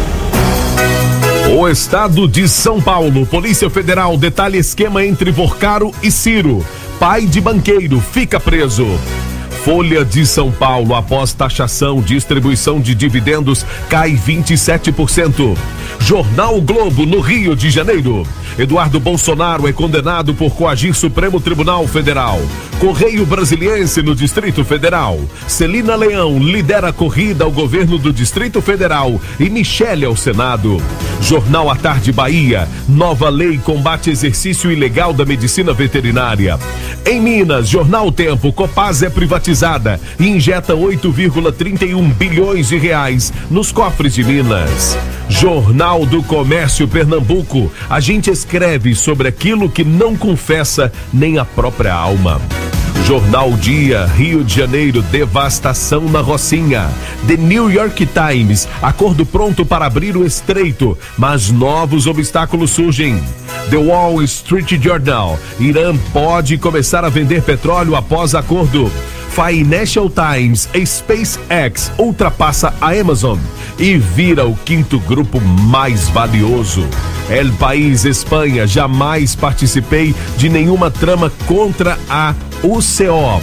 O estado de São Paulo, Polícia Federal detalha esquema entre Vorcaro e Ciro. Pai de banqueiro fica preso. Folha de São Paulo, após taxação, distribuição de dividendos cai 27%. Jornal Globo, no Rio de Janeiro. Eduardo Bolsonaro é condenado por coagir Supremo Tribunal Federal. Correio Brasiliense no Distrito Federal. Celina Leão lidera a corrida ao governo do Distrito Federal e Michele ao Senado. Jornal à Tarde Bahia. Nova lei combate exercício ilegal da medicina veterinária. Em Minas, Jornal Tempo, Copaz é privatizada e injeta 8,31 bilhões de reais nos cofres de Minas. Jornal do Comércio Pernambuco. A gente escreve sobre aquilo que não confessa nem a própria alma. Jornal Dia, Rio de Janeiro, devastação na Rocinha. The New York Times, acordo pronto para abrir o estreito, mas novos obstáculos surgem. The Wall Street Journal, Irã pode começar a vender petróleo após acordo. Financial Times, a SpaceX ultrapassa a Amazon e vira o quinto grupo mais valioso. El País, Espanha, jamais participei de nenhuma trama contra a UCO.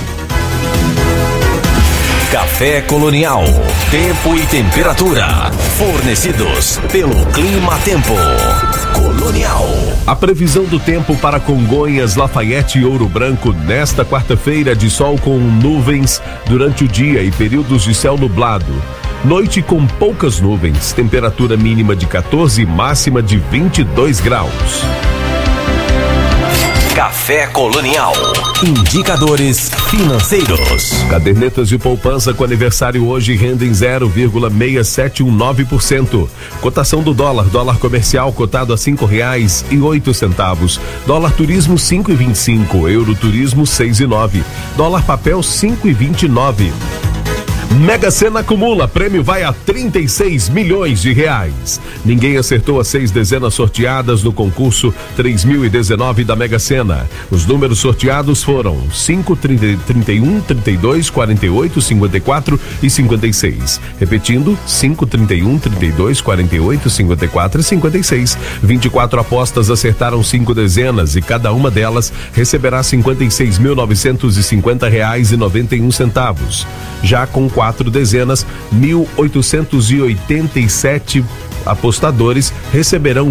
Café Colonial. Tempo e temperatura. Fornecidos pelo Clima Tempo. Colonial.
A previsão do tempo para Congonhas, Lafayette e Ouro Branco nesta quarta-feira de sol com nuvens durante o dia e períodos de céu nublado. Noite com poucas nuvens, temperatura mínima de 14 e máxima de 22 graus.
Café Colonial. Indicadores financeiros.
Cadernetas de poupança com aniversário hoje rendem 0,6719%. Cotação do dólar. Dólar comercial cotado a R$5,08. Dólar turismo 5,25. Euro turismo 6,9. Dólar papel 5,29. Mega Sena acumula, prêmio vai a 36 milhões de reais. Ninguém acertou as 6 dezenas sorteadas no concurso 3019 da Mega Sena. Os números sorteados foram 5, 31, 32, 48, 54 e 56. Repetindo, 5, 31, 32, 48, 54 e 56. 24 apostas acertaram 5 dezenas e cada uma delas receberá R$56.950,91. Já com 4 dezenas, 1.887 apostadores receberão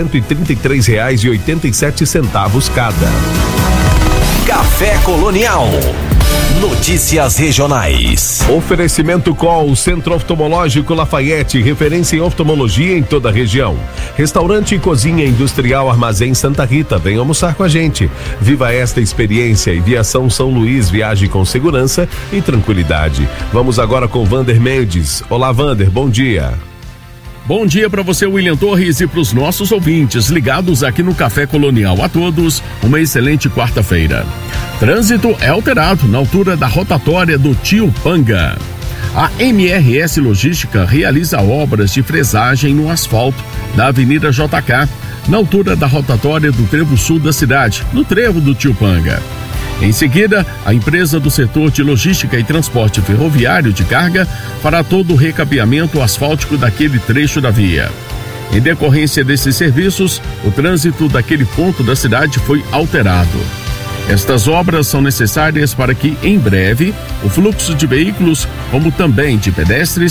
R$1.133,87 cada.
Café Colonial. Notícias regionais.
Oferecimento COL, Centro Oftalmológico Lafayette, referência em oftalmologia em toda a região. Restaurante e Cozinha Industrial Armazém Santa Rita, vem almoçar com a gente. Viva esta experiência e Viação São Luís, viaje com segurança e tranquilidade. Vamos agora com Vander Mendes. Olá, Vander, bom dia.
Bom dia para você, William Torres, e para os nossos ouvintes ligados aqui no Café Colonial. A todos, uma excelente quarta-feira. Trânsito é alterado na altura da rotatória do Tio Panga. A MRS Logística realiza obras de fresagem no asfalto da Avenida JK, na altura da rotatória do trevo sul da cidade, no trevo do Tio Panga. Em seguida, a empresa do setor de logística e transporte ferroviário de carga fará todo o recapeamento asfáltico daquele trecho da via. Em decorrência desses serviços, o trânsito daquele ponto da cidade foi alterado. Estas obras são necessárias para que, em breve, o fluxo de veículos, como também de pedestres,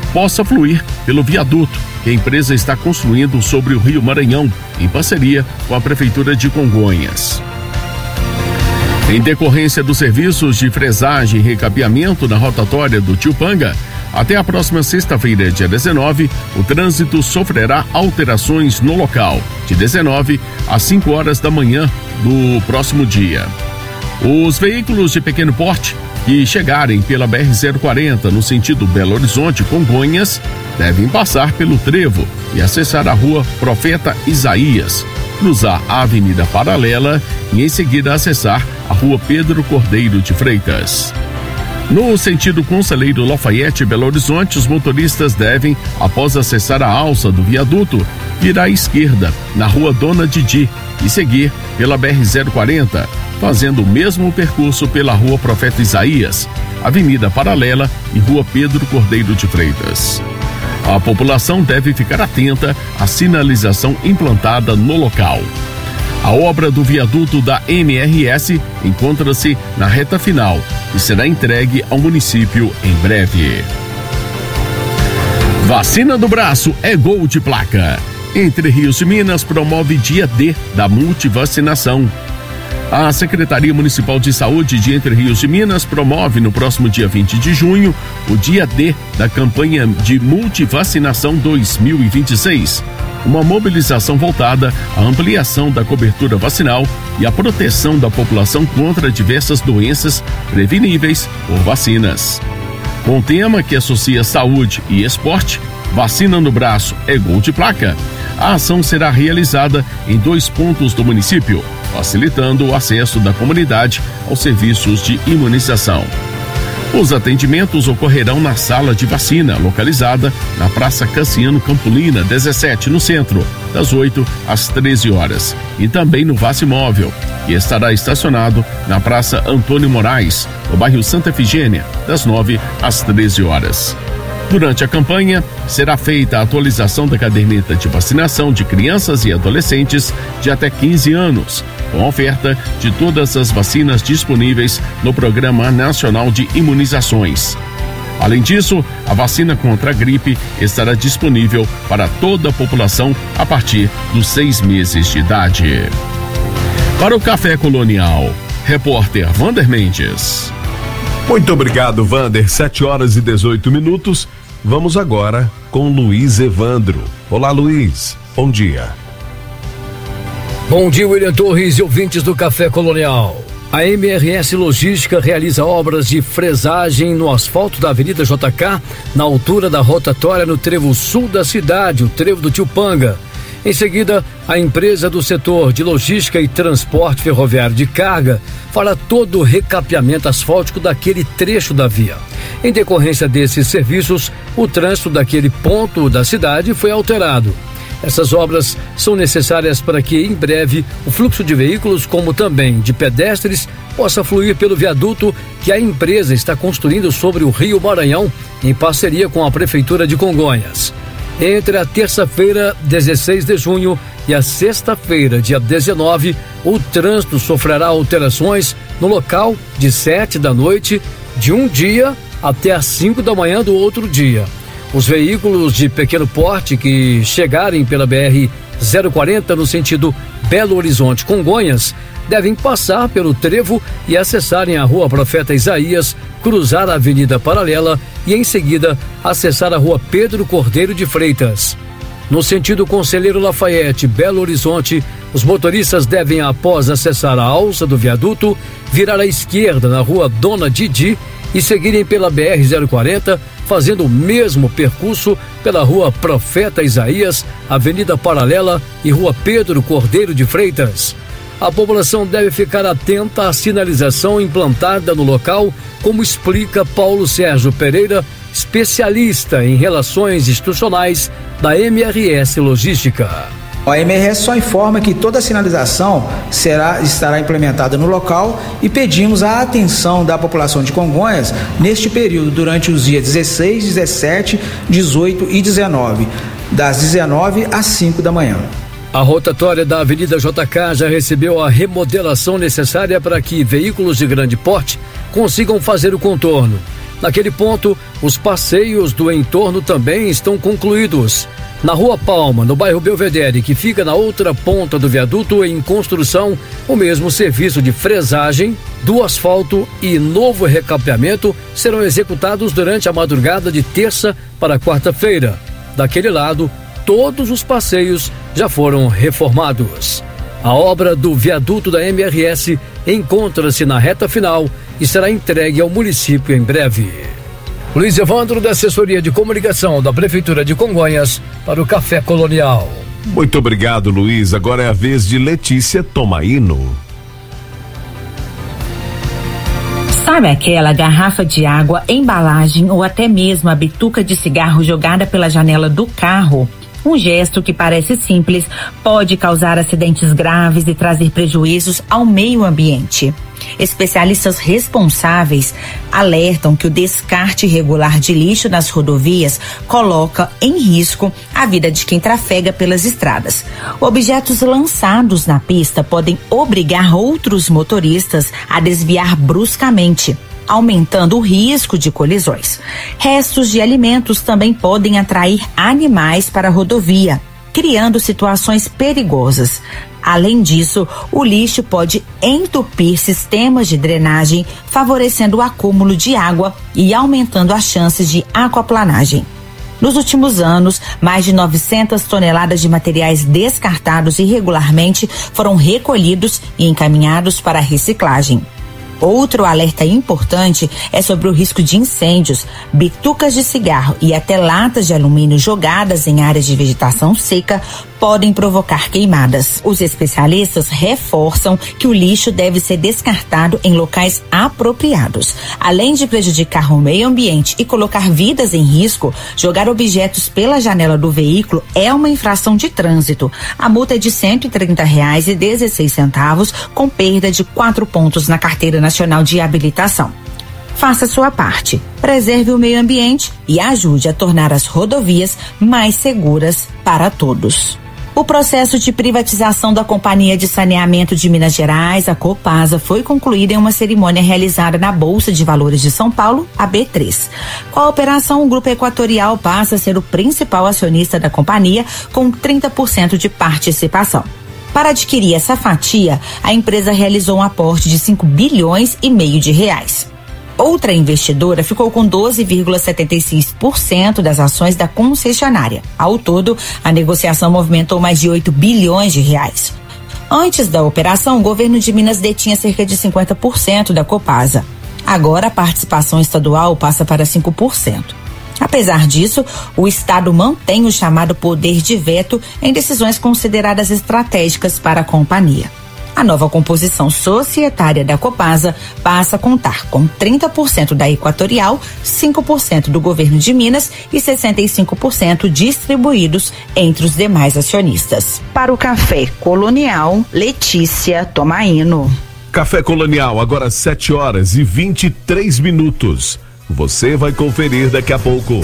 possa fluir pelo viaduto que a empresa está construindo sobre o Rio Maranhão, em parceria com a Prefeitura de Congonhas. Em decorrência dos serviços de fresagem e recapeamento na rotatória do Tiupanga, até a próxima sexta-feira, dia 19, o trânsito sofrerá alterações no local, de 19 às 5 horas da manhã do próximo dia. Os veículos de pequeno porte que chegarem pela BR-040 no sentido Belo Horizonte-Congonhas devem passar pelo trevo e acessar a rua Profeta Isaías, cruzar a Avenida Paralela e em seguida acessar a rua Pedro Cordeiro de Freitas. No sentido Conselheiro Lafayette Belo Horizonte, os motoristas devem, após acessar a alça do viaduto, virar à esquerda na rua Dona Didi e seguir pela BR-040, fazendo o mesmo percurso pela rua Profeta Isaías, Avenida Paralela e rua Pedro Cordeiro de Freitas. A população deve ficar atenta à sinalização implantada no local. A obra do viaduto da MRS encontra-se na reta final e será entregue ao município em breve. Vacina do braço é gol de placa. Entre Rios e Minas promove dia D da multivacinação. A Secretaria Municipal de Saúde de Entre Rios e Minas promove no próximo dia 20 de junho o dia D da campanha de multivacinação 2026. Uma mobilização voltada à ampliação da cobertura vacinal e à proteção da população contra diversas doenças preveníveis por vacinas. Com o tema que associa saúde e esporte, vacina no braço é gol de placa, a ação será realizada em 2 pontos do município, facilitando o acesso da comunidade aos serviços de imunização. Os atendimentos ocorrerão na sala de vacina, localizada na Praça Cassiano Campolina, 17, no centro, das 8 às 13 horas. E também no Vacimóvel, que estará estacionado na Praça Antônio Moraes, no bairro Santa Efigênia, das 9 às 13 horas. Durante a campanha, será feita a atualização da caderneta de vacinação de crianças e adolescentes de até 15 anos, com oferta de todas as vacinas disponíveis no Programa Nacional de Imunizações. Além disso, a vacina contra a gripe estará disponível para toda a população a partir dos 6 meses de idade. Para o Café Colonial, repórter Vander Mendes.
Muito obrigado, Vander. 7 horas e 18 minutos. Vamos agora com Luiz Evandro. Olá, Luiz. Bom dia.
Bom dia, William Torres e ouvintes do Café Colonial. A MRS Logística realiza obras de fresagem no asfalto da Avenida JK, na altura da rotatória no trevo sul da cidade, o trevo do Tiupanga. Em seguida, a empresa do setor de logística e transporte ferroviário de carga fará todo o recapeamento asfáltico daquele trecho da via. Em decorrência desses serviços, o trânsito daquele ponto da cidade foi alterado. Essas obras são necessárias para que, em breve, o fluxo de veículos, como também de pedestres, possa fluir pelo viaduto que a empresa está construindo sobre o Rio Maranhão, em parceria com a Prefeitura de Congonhas. Entre a terça-feira, 16 de junho, e a sexta-feira, dia 19, o trânsito sofrerá alterações no local de 7 da noite de um dia até às 5 da manhã do outro dia. Os veículos de pequeno porte que chegarem pela BR-040 no sentido Belo Horizonte-Congonhas devem passar pelo trevo e acessarem a rua Profeta Isaías, cruzar a Avenida Paralela e em seguida acessar a rua Pedro Cordeiro de Freitas. No sentido Conselheiro Lafayette, Belo Horizonte, os motoristas devem, após acessar a alça do viaduto, virar à esquerda na rua Dona Didi e seguirem pela BR-040, fazendo o mesmo percurso pela rua Profeta Isaías, Avenida Paralela e rua Pedro Cordeiro de Freitas. A população deve ficar atenta à sinalização implantada no local, como explica Paulo Sérgio Pereira, especialista em relações institucionais da MRS Logística.
A MRS só informa que toda a sinalização estará implementada no local e pedimos a atenção da população de Congonhas neste período, durante os dias 16, 17, 18 e 19, das 19 às 5 da manhã.
A rotatória da Avenida JK já recebeu a remodelação necessária para que veículos de grande porte consigam fazer o contorno. Naquele ponto, os passeios do entorno também estão concluídos. Na Rua Palma, no bairro Belvedere, que fica na outra ponta do viaduto em construção, o mesmo serviço de fresagem do asfalto e novo recapeamento serão executados durante a madrugada de terça para quarta-feira. Daquele lado, todos os passeios já foram reformados. A obra do viaduto da MRS encontra-se na reta final e será entregue ao município em breve. Luiz Evandro, da Assessoria de Comunicação da Prefeitura de Congonhas, para o Café Colonial.
Muito obrigado, Luiz. Agora é a vez de Letícia Tomaino.
Sabe aquela garrafa de água, embalagem ou até mesmo a bituca de cigarro jogada pela janela do carro? Um gesto que parece simples pode causar acidentes graves e trazer prejuízos ao meio ambiente. Especialistas responsáveis alertam que o descarte irregular de lixo nas rodovias coloca em risco a vida de quem trafega pelas estradas. Objetos lançados na pista podem obrigar outros motoristas a desviar bruscamente, aumentando o risco de colisões. Restos de alimentos também podem atrair animais para a rodovia, criando situações perigosas. Além disso, o lixo pode entupir sistemas de drenagem, favorecendo o acúmulo de água e aumentando as chances de aquaplanagem. Nos últimos anos, mais de 900 toneladas de materiais descartados irregularmente foram recolhidos e encaminhados para a reciclagem. Outro alerta importante é sobre o risco de incêndios. Bitucas de cigarro e até latas de alumínio jogadas em áreas de vegetação seca podem provocar queimadas. Os especialistas reforçam que o lixo deve ser descartado em locais apropriados. Além de prejudicar o meio ambiente e colocar vidas em risco, jogar objetos pela janela do veículo é uma infração de trânsito. A multa é de R$ 130,16, com perda de 4 pontos na Carteira Nacional de Habilitação. Faça sua parte, preserve o meio ambiente e ajude a tornar as rodovias mais seguras para todos. O processo de privatização da Companhia de Saneamento de Minas Gerais, a Copasa, foi concluído em uma cerimônia realizada na Bolsa de Valores de São Paulo, a B3. Com a operação, o Grupo Equatorial passa a ser o principal acionista da companhia, com 30% de participação. Para adquirir essa fatia, a empresa realizou um aporte de 5,5 bilhões de reais. Outra investidora ficou com 12,76% das ações da concessionária. Ao todo, a negociação movimentou mais de 8 bilhões de reais. Antes da operação, o governo de Minas detinha cerca de 50% da Copasa. Agora, a participação estadual passa para 5%. Apesar disso, o Estado mantém o chamado poder de veto em decisões consideradas estratégicas para a companhia. A nova composição societária da Copasa passa a contar com 30% da Equatorial, 5% do governo de Minas e 65% distribuídos entre os demais acionistas. Para o Café Colonial, Letícia Tomaino.
Café Colonial, agora 7h23. Você vai conferir daqui a pouco.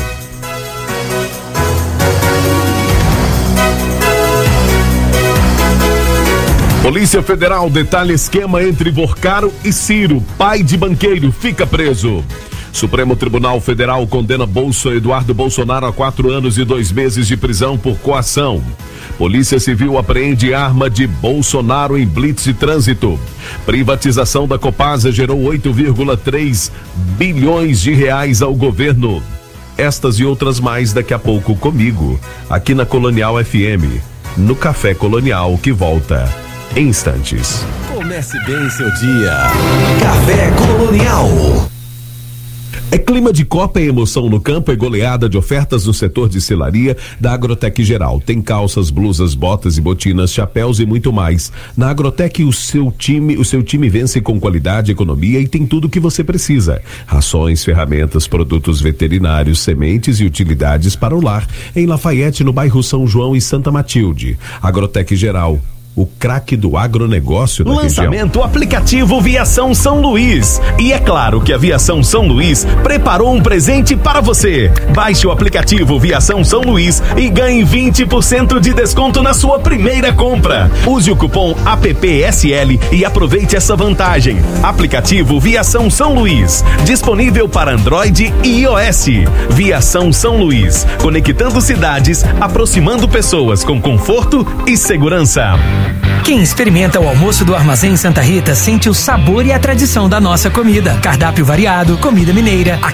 Polícia Federal detalha esquema entre Vorcaro e Ciro. Pai de banqueiro fica preso. Supremo Tribunal Federal condena Eduardo Bolsonaro a 4 anos e 2 meses de prisão por coação. Polícia Civil apreende arma de Bolsonaro em blitz de trânsito. Privatização da Copasa gerou 8,3 bilhões de reais ao governo. Estas e outras mais daqui a pouco comigo, aqui na Colonial FM, no Café Colonial, que volta em instantes.
Comece bem seu dia. Café Colonial.
É clima de Copa e emoção no campo, é goleada de ofertas no setor de selaria da Agrotec Geral. Tem calças, blusas, botas e botinas, chapéus e muito mais. Na Agrotec o seu time vence com qualidade, economia e tem tudo o que você precisa. Rações, ferramentas, produtos veterinários, sementes e utilidades para o lar. Em Lafayette, no bairro São João e Santa Matilde. Agrotec Geral. o craque do agronegócio da
Lançamento aplicativo Viação São Luís. E é claro que a Viação São Luís preparou um presente para você. Baixe o aplicativo Viação São Luís e ganhe 20% de desconto na sua primeira compra. Use o cupom APPSL e aproveite essa vantagem. Aplicativo Viação São Luís, disponível para Android e iOS. Viação São Luís, conectando cidades, aproximando pessoas com conforto e segurança.
Quem experimenta o almoço do Armazém Santa Rita sente o sabor e a tradição da nossa comida. Cardápio variado, comida mineira,